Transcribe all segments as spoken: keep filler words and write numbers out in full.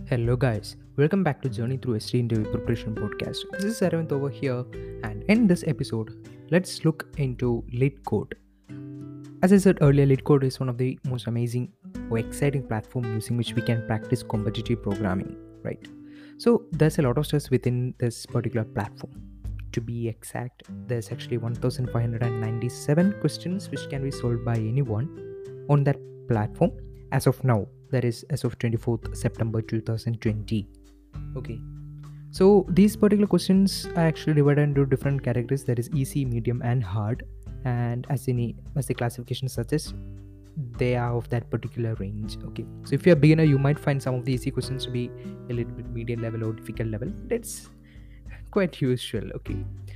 Hello, guys. Welcome back to Journey Through S T Interview Preparation Podcast. This is Aravind over here, and in this episode, let's look into LeetCode. As I said earlier, LeetCode is one of the most amazing or exciting platform using which we can practice competitive programming, right? So there's a lot of stress within this particular platform. To be exact, there's actually one thousand five hundred ninety-seven questions which can be solved by anyone on that platform as of now. That is as of twenty-fourth September twenty twenty. Okay, so these particular questions are actually divided into different categories, that is easy, medium and hard. And as any as the classification suggests, they are of that particular range. Okay, so if you're a beginner, you might find some of the easy questions to be a little bit medium level or difficult level. That's quite usual. Okay,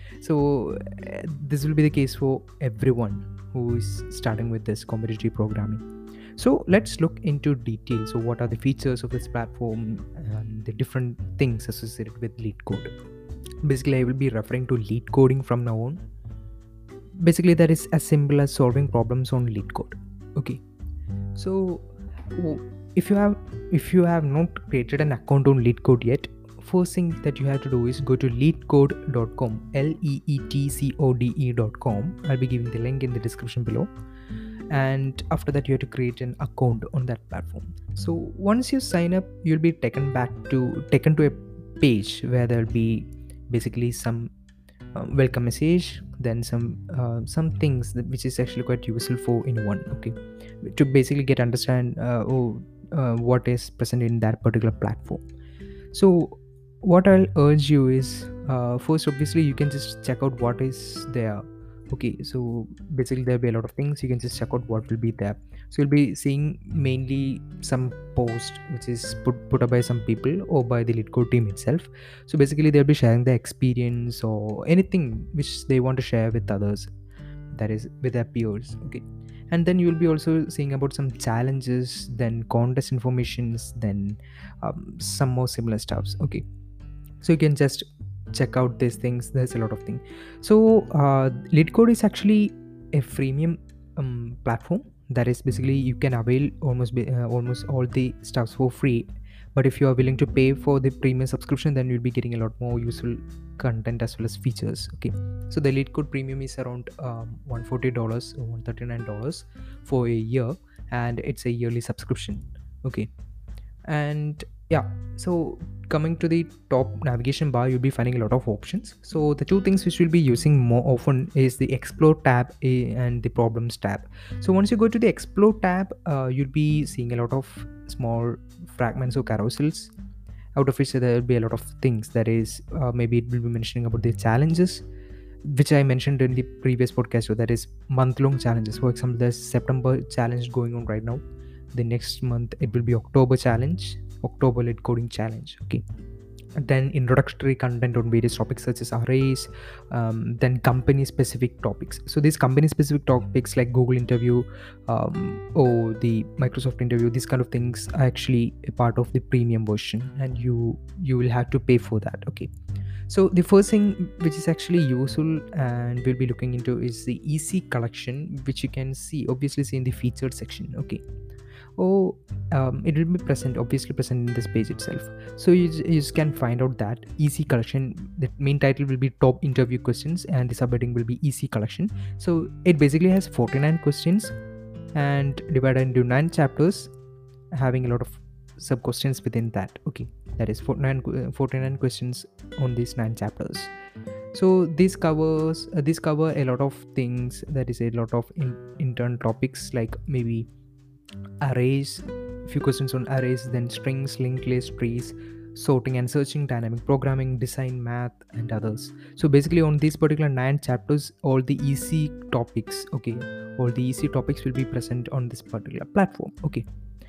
so uh, this will be the case for everyone who is starting with this competitive programming. So let's look into detail. So what are the features of this platform and the different things associated with LeetCode? Basically, I will be referring to LeetCoding from now on. Basically, that is as simple as solving problems on LeetCode. Okay, so if you have if you have not created an account on LeetCode yet, first thing that you have to do is go to leetcode dot com, L E E T C O D E dot com. I'll be giving the link in the description below. And after that, you have to create an account on that platform. So once you sign up, you'll be taken back to taken to a page where there'll be basically some uh, welcome message, then some uh, some things that, which is actually quite useful for anyone. Okay, to basically get understand uh, oh, uh, what is present in that particular platform. So what I'll urge you is uh, first, obviously, you can just check out what is there. Okay, so basically there'll be a lot of things. You can just check out what will be there. So you'll be seeing mainly some post which is put, put up by some people or by the LeetCode team itself. So basically they'll be sharing their experience or anything which they want to share with others, that is with their peers. Okay, and then you'll be also seeing about some challenges, then contest informations, then um, some more similar stuffs. Okay, so you can just check out these things. There's a lot of things. So uh, LeetCode is actually a freemium um, platform. That is basically you can avail almost be, uh, almost all the stuffs for free. But if you are willing to pay for the premium subscription, then you'll be getting a lot more useful content as well as features. Okay, so the LeetCode premium is around um, one hundred forty dollars or one hundred thirty-nine dollars for a year, and it's a yearly subscription. Okay, and yeah, so coming to the top navigation bar, you'll be finding a lot of options. So the two things which we'll be using more often is the explore tab and the problems tab. So once you go to the explore tab, uh, you'll be seeing a lot of small fragments or carousels, out of which there will be a lot of things. That is uh, maybe it will be mentioning about the challenges which I mentioned in the previous podcast. So that is month-long challenges. For example, there's September challenge going on right now. The next month it will be October challenge, October LeetCoding challenge. Okay, and then introductory content on various topics such as arrays, um, then company specific topics. So these company specific topics like Google interview um, or the Microsoft interview, these kind of things are actually a part of the premium version, and you you will have to pay for that. Okay, so the first thing which is actually useful and we'll be looking into is the easy collection, which you can see obviously see in the featured section. Okay, oh um, it will be present obviously present in this page itself. So you, you just can find out that easy collection. The main title will be top interview questions and the subheading will be easy collection. So it basically has forty-nine questions and divided into nine chapters, having a lot of sub questions within that. Okay, that is forty-nine, forty-nine questions on these nine chapters. So this covers uh, this cover a lot of things. That is a lot of in, internal topics like maybe arrays, few questions on arrays, then strings, linked list, trees, sorting and searching, dynamic programming, design, math and others. So basically on these particular nine chapters, all the easy topics, okay, all the easy topics will be present on this particular platform. Okay,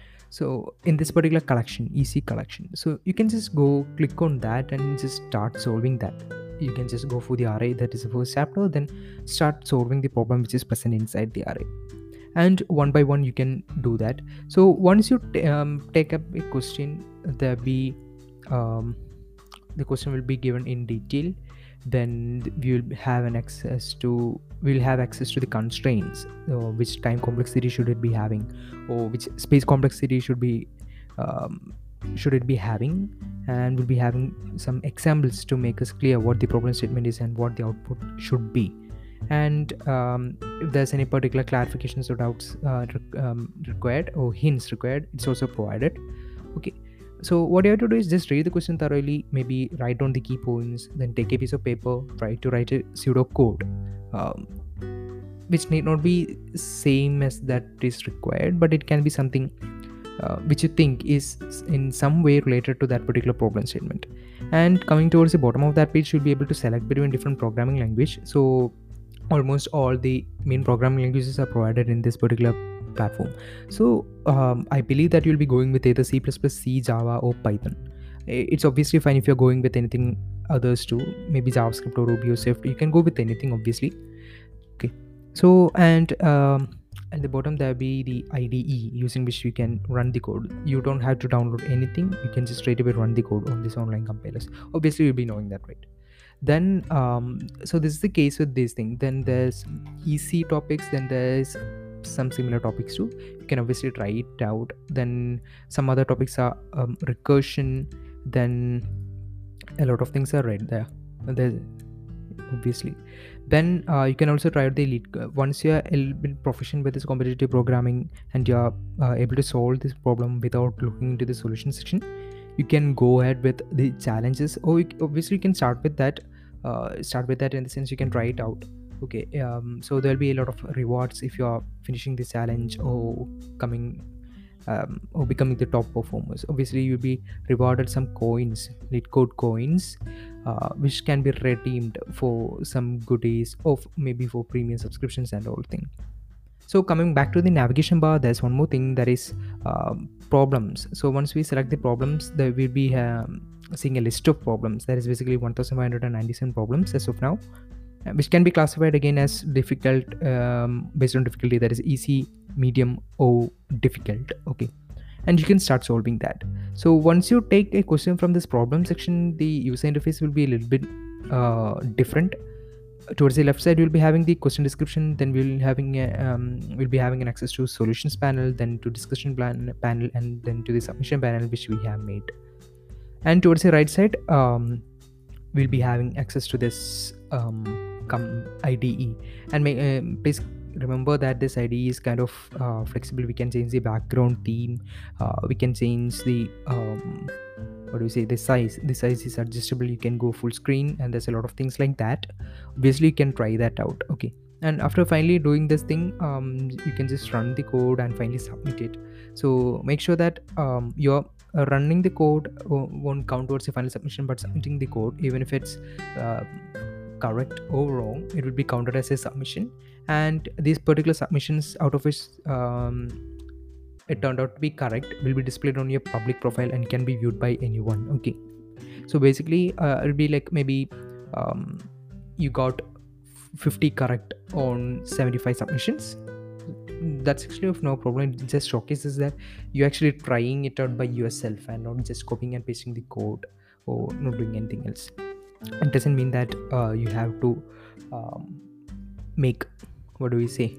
so in this particular collection, easy collection, so you can just go click on that and just start solving that. You can just go for the array, that is the first chapter, then start solving the problem which is present inside the array, and one by one you can do that. So once you t- um, take up a question, there be um, the question will be given in detail. Then we will have an access to we'll have access to the constraints, uh, which time complexity should it be having, or which space complexity should be um, should it be having, and we'll be having some examples to make us clear what the problem statement is and what the output should be. And um, if there's any particular clarifications or doubts uh, re- um, required or hints required, it's also provided. Okay, so what you have to do is just read the question thoroughly, maybe write down the key points, then take a piece of paper, try to write a pseudo code, um, which need not be same as that is required, but it can be something uh, which you think is in some way related to that particular problem statement. And coming towards the bottom of that page, you'll be able to select between different programming language. So almost all the main programming languages are provided in this particular platform. So um, I believe that you'll be going with either C plus plus, C, Java, or Python. It's obviously fine if you're going with anything others too, maybe JavaScript or Ruby or Swift. You can go with anything, obviously. Okay, so and um, at the bottom there'll be the I D E using which you can run the code. You don't have to download anything, you can just straight away run the code on this online compilers. Obviously you'll be knowing that, right? Then um, so this is the case with this thing. Then there's easy topics, then there's some similar topics too. You can obviously try it out. Then some other topics are um, recursion, then a lot of things are right there there's obviously. Then uh, you can also try out the elite uh, once you're a little bit proficient with this competitive programming and you're uh, able to solve this problem without looking into the solution section, you can go ahead with the challenges, or you, obviously you can start with that uh, start with that in the sense you can try it out. Okay, um, so there'll be a lot of rewards if you're finishing this challenge or coming um, or becoming the top performers. Obviously you'll be rewarded some coins, LeetCode coins, uh, which can be redeemed for some goodies or f- maybe for premium subscriptions and all thing. So coming back to the navigation bar, there's one more thing, that is um, problems. So once we select the problems, there will be um, seeing a list of problems. That is basically one thousand five hundred ninety-seven problems as of now, uh, which can be classified again as difficult um, based on difficulty, that is easy, medium, or difficult. Okay, and you can start solving that. So once you take a question from this problem section, the user interface will be a little bit uh, different. Towards the left side we'll be having the question description, then we'll having a, um, we'll be having an access to solutions panel, then to discussion plan panel, and then to the submission panel which we have made. And towards the right side um, we'll be having access to this um, com- I D E. And may, uh, please remember that this I D E is kind of uh, flexible. We can change the background theme, uh, we can change the um, what do we say the size the size is adjustable, you can go full screen, and there's a lot of things like that. Obviously you can try that out. Okay, and after finally doing this thing, um, you can just run the code and finally submit it. So make sure that um, you're uh, running the code uh, won't count towards the final submission, but submitting the code, even if it's uh, correct or wrong, it will be counted as a submission. And these particular submissions, out of which um, it turned out to be correct, will be displayed on your public profile and can be viewed by anyone. Okay, so basically uh, it'll be like maybe um, you got fifty correct on seventy-five submissions. That's actually of no problem. It just showcases that you're actually trying it out by yourself and not just copying and pasting the code or not doing anything else. It doesn't mean that uh, you have to um, make, what do we say,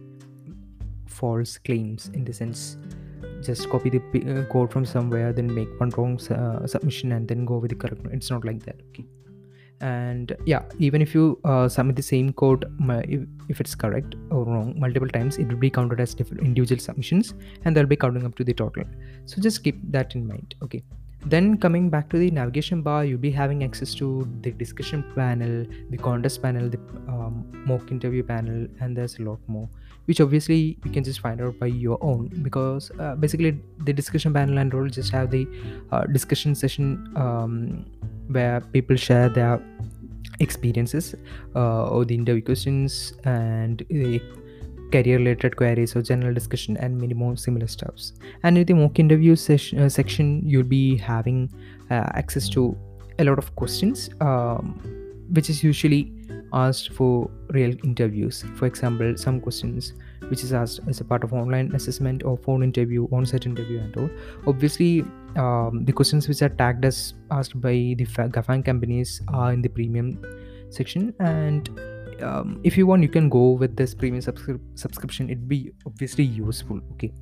false claims, in the sense just copy the p- uh, code from somewhere, then make one wrong uh, submission and then go with the correct one. It's not like that. Okay, and yeah, even if you uh, submit the same code, if, if it's correct or wrong multiple times, it will be counted as different individual submissions and they'll be counting up to the total. So just keep that in mind. Okay, then coming back to the navigation bar, you'll be having access to the discussion panel, the contest panel, the um, mock interview panel, and there's a lot more, which obviously you can just find out by your own, because uh, basically the discussion panel and all just have the uh, discussion session um, where people share their experiences uh, or the interview questions and the career related queries or general discussion and many more similar stuffs. And in the mock interview session, uh, section, you'll be having uh, access to a lot of questions um, which is usually asked for real interviews. For example, some questions which is asked as a part of online assessment or phone interview, on-site interview and all. Obviously um, the questions which are tagged as asked by the GAFAM companies are in the premium section, and um, if you want you can go with this premium subscri- subscription. It'd be obviously useful. Okay,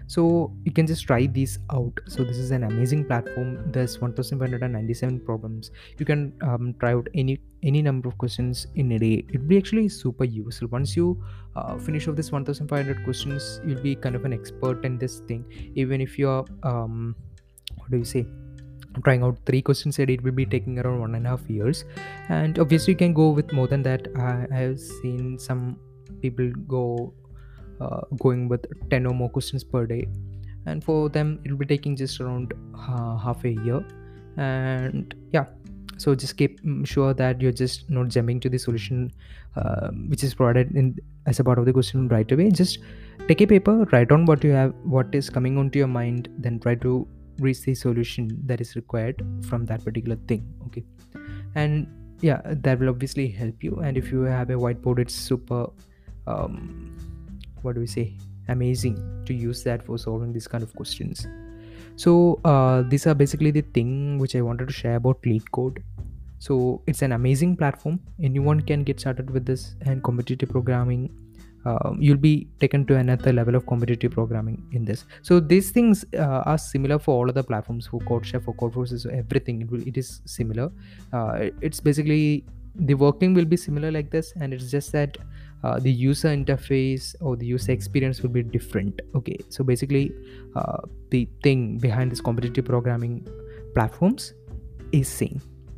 So you can just try these out. So this is an amazing platform. There's one thousand five hundred ninety-seven problems. You can um, try out any any number of questions in a day. It'd be actually super useful. Once you uh, finish off this one thousand five hundred questions, you'll be kind of an expert in this thing. Even if you're um what do you say trying out three questions a day, it will be taking around one and a half years. And obviously you can go with more than that. i, I have seen some people go uh, going with ten or more questions per day, and for them it will be taking just around uh, half a year. And yeah, so just keep mm, sure that you're just not jumping to the solution uh, which is provided in as a part of the question right away. Just take a paper, write down what you have, what is coming onto your mind, then try to reach the solution that is required from that particular thing. Okay, and yeah, that will obviously help you. And if you have a whiteboard, it's super um, what do we say amazing to use that for solving these kind of questions. So uh, these are basically the thing which I wanted to share about LeetCode. So it's an amazing platform. Anyone can get started with this, and competitive programming, uh, you'll be taken to another level of competitive programming in this. So these things uh, are similar for all other platforms, for CodeChef, for Codeforces, everything. It, will, it is similar. Uh, it's basically the working will be similar like this, and it's just that uh, the user interface or the user experience will be different. Okay, so basically uh, the thing behind this competitive programming platforms is same.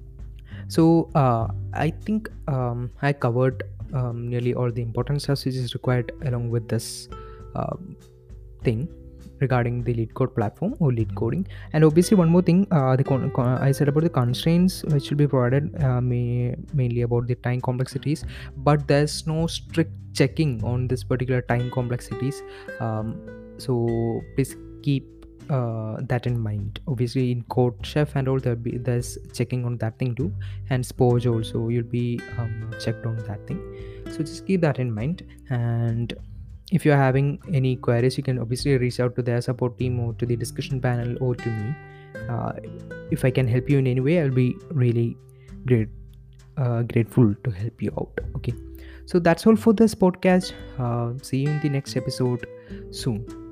So uh, I think um, I covered um, nearly all the important stuff which is required along with this uh, thing regarding the LeetCode platform or LeetCoding. And obviously one more thing, uh, the con- con- I said about the constraints which will be provided uh, may- mainly about the time complexities, but there's no strict checking on this particular time complexities. Um, so please keep uh, that in mind. Obviously in CodeChef and all, there'll be there's checking on that thing too, and Spoj also you'll be um, checked on that thing. So just keep that in mind. And if you're having any queries, you can obviously reach out to their support team or to the discussion panel or to me. Uh, if I can help you in any way, I'll be really great uh, grateful to help you out. Okay, so that's all for this podcast. Uh, see you in the next episode soon.